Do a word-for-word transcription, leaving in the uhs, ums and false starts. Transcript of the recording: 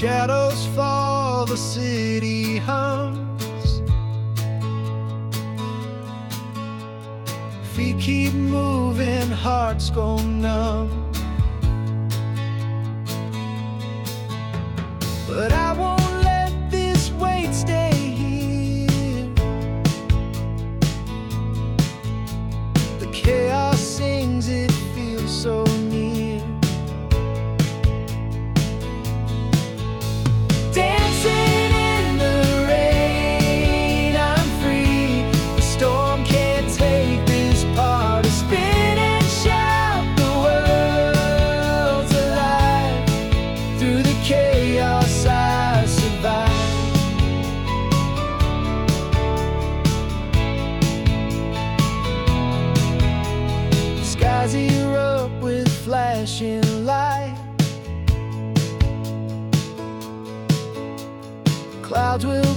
Shadows fall, the city hums. Feet keep moving, hearts go numb. But I won't let this weight stay here. The chaos sings, it feels so near. Dancing in the rain, I'm free. The storm can't take this part. I spin and shout, the world's alive. Through the chaos I survive. The skies erupt with flashing light. Clouds will